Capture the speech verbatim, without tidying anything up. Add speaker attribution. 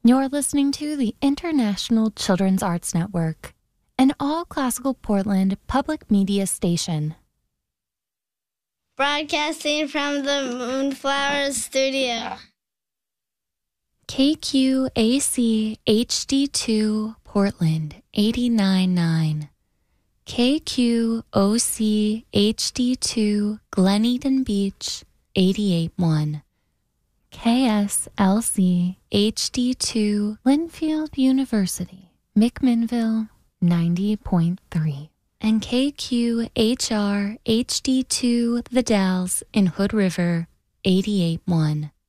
Speaker 1: You're listening to the International Children's Arts Network, an all-classical Portland public media station.
Speaker 2: Broadcasting from the Moonflower Studio.
Speaker 1: K Q A C H D two, Portland, eighty-nine point nine. K Q O C H D two, Glen Eden Beach, eighty-eight point one. K S L C H D two, Linfield University, McMinnville, ninety point three. And K Q H R H D two, The Dalles in Hood River, eighty-eight point one.